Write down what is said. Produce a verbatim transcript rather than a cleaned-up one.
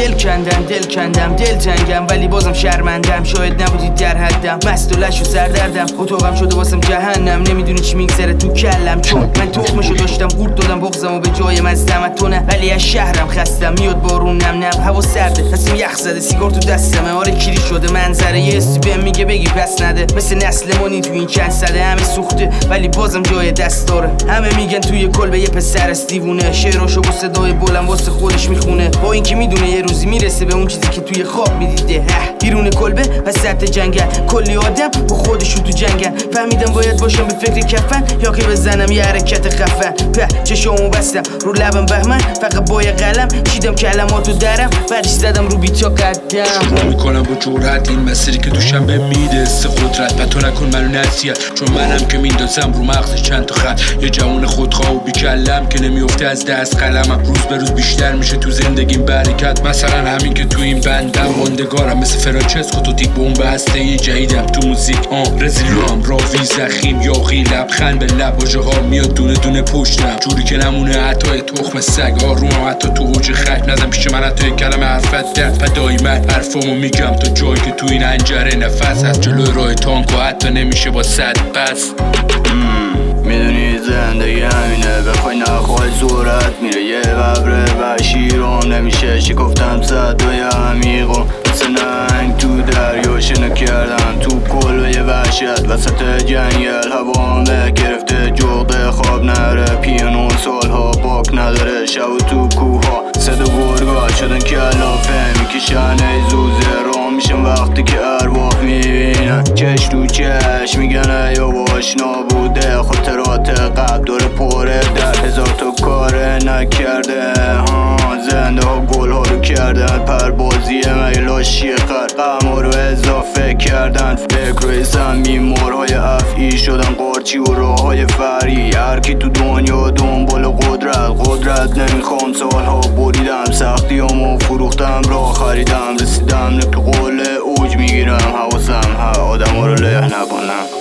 دل کندم دل کندم دل تنگم ولی بازم شرمندم. شاید نبودید در حدم، مست و لش و سردردم. اتاقم شده واسم جهنم، نمیدونی چی میگذره تو کلم. چون من تخمشو داشتم قورت دادم بغضمو به جای مزدم. تو نه ولی از شهرم خستم، میاد بارون نم نم هوا سرده، تصمیم یخ زده، سیگار تو دستمه. آره کیری شده منظره، یه حسی بهم میگه بگی پس نده. مثل نسل مانی تو این چند ساله همه سوخته ولی بازم جای دست داره. همه میگن توی کلبه یه پسر است دیوونه، شعراشو با صدای بلند واسه خودش میخونه، با اینکه میدونه یه روزی میرسه به اون چیزی که توی خواب میدیده. بیرون کلبه وسط جنگل، کلی آدم با خودشون تو جنگل. فهمیدم باید باشم به فکر کفن یا که بزنم یه حرکت خفن. په چشامو بستم رو لبم بهمن، فقط با یه قلم چیدم کلماتو درم، بعدش زدم رو بیتا قدم. شروع میکنم با جرأت این مسیری که دوشم به میده است قدرت. و تو نکن منو نصیحت، چون منم که میندازم رو مغز چند تا خط. یه جوان خودخواه و بیکلم که نمیفته از دست قلمم. روز به روز بیشتر میشه تو زندگیم برکت، مثلا همین که تو این بندم ماندگارم. مثل فرانچسکو تو تیک بمب هسته ای جدیدم تو موزیک. آن رزیلوام راوی زخیم یاقی لبخند به لب، واژه ها میاد دونه دونه پشتم جوری که نمونه حتی تخم سگ. آرومم حتی تو اوج خک، نزن پیش من حتی یک کلمه حرفت درد. و دایما حرفامو میگم تا جایی که تو این انجره نفس هست. جلوی راه تانکو حتی نمیشه با صد پس. میدونی زندگی همینه، بخوای نخوای صورت میره یه ببره و شیرم نمیشه. شکفتم صدای عمیقم مثل نهنگ تو دریا شنا کردم تو کلبه وحشت وسط جنگل. هوامه گرفته جغده خواب نره، پیانو سالها باک نداره. شب و تو کوها صدا گرگا شدن کلافه میکشن ای زوزه را میشن وقتی که ارواح میبینن چش تو چش میگن ای آواش نابوده. خاطرات قبل داره پره در هزار تا کاره نکرده. ها زنده ها گل ها رو کردن پربازیه مگه لاشی خر غم رو اضافه کردن. فکر روی زمین مارهای افعی شدن قارچی و راه های فری. هرکی تو دنیا دنبال قدرت قدرت نمیخوام. سالها بریدم سختی همو فروختم راه خریدم رسیدم نکل قول اوج میگیرم. حواسم ها آدم ها رو له نکنم.